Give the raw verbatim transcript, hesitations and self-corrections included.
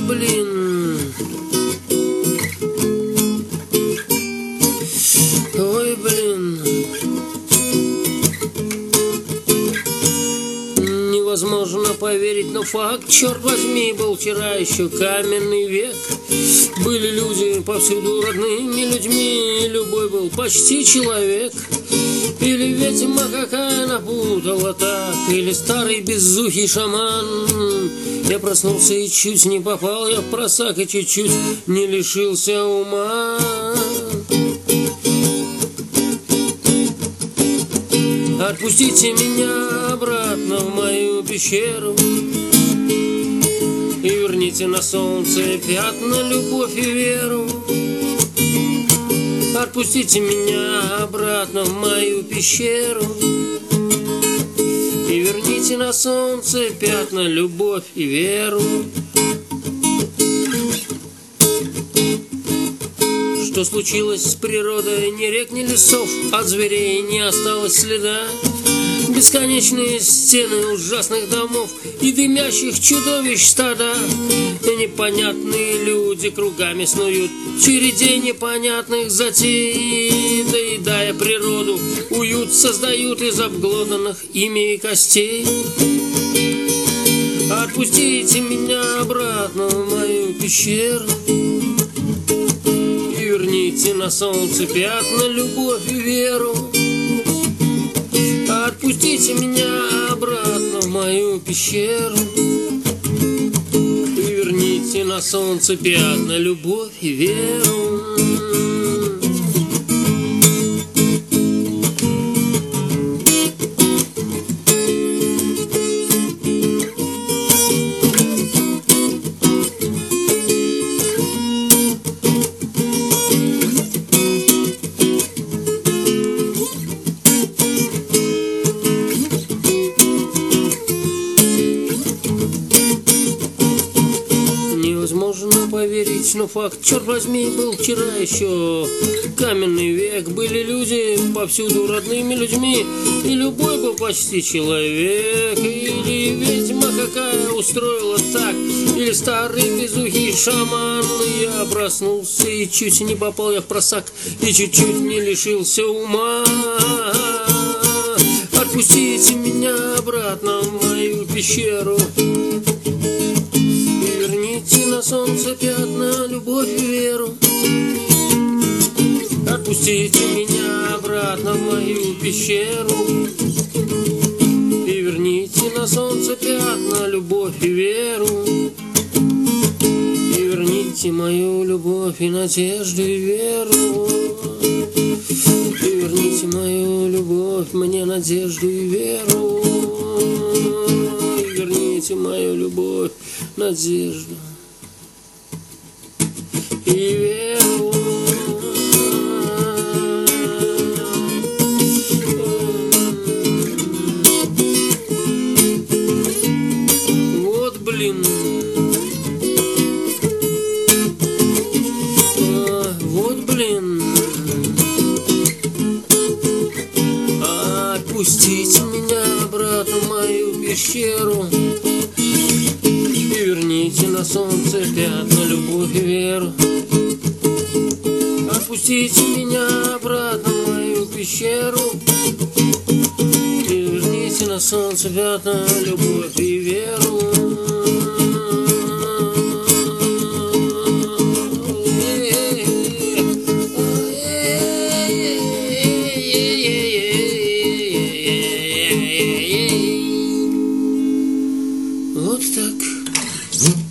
блин. Ой, блин. Невозможно поверить, но факт, черт возьми, был вчера еще каменный век. Были люди повсюду родными людьми, и любой был почти человек. Или ведьма какая напутала так, или старый безухий шаман. Я проснулся и чуть не попал я в просак, и чуть-чуть не лишился ума. Отпустите меня обратно в мою пещеру и верните на солнце пятна, любовь и веру. Отпустите меня обратно в мою пещеру и верните на солнце пятна, любовь и веру. Что случилось с природой? Ни рек, ни лесов, от зверей не осталось следа. Бесконечные стены ужасных домов и дымящих чудовищ стада. И непонятные люди кругами снуют в череде непонятных затей. Доедая природу, уют создают из обглоданных ими костей. Отпустите меня обратно в мою пещеру и верните на солнце пятна, любовь и веру. Отпустите меня обратно в мою пещеру и верните на солнце пятна, любовь и веру. Невозможно поверить, но факт, черт возьми, был вчера еще каменный век. Были люди повсюду родными людьми, и любой был почти человек. Или ведьма какая устроила так, или старый безухий шаман. Я проснулся и чуть не попал я в просак, и чуть-чуть не лишился ума. Отпустите меня обратно в мою пещеру и верните на солнце пятна, любовь и веру. Отпустите меня обратно в мою пещеру и верните на солнце пятна, любовь и веру. И верните мою любовь и надежду и веру. И верните мою любовь, мне надежду и веру. И верните мою любовь, надежду и веру. Вот блин. А, вот блин. Отпустите меня обратно в мою пещеру и верните на солнце пятна, любовь и веру. Отпустите меня обратно в мою пещеру и верните на солнце пятна, любовь и веру. Вот так.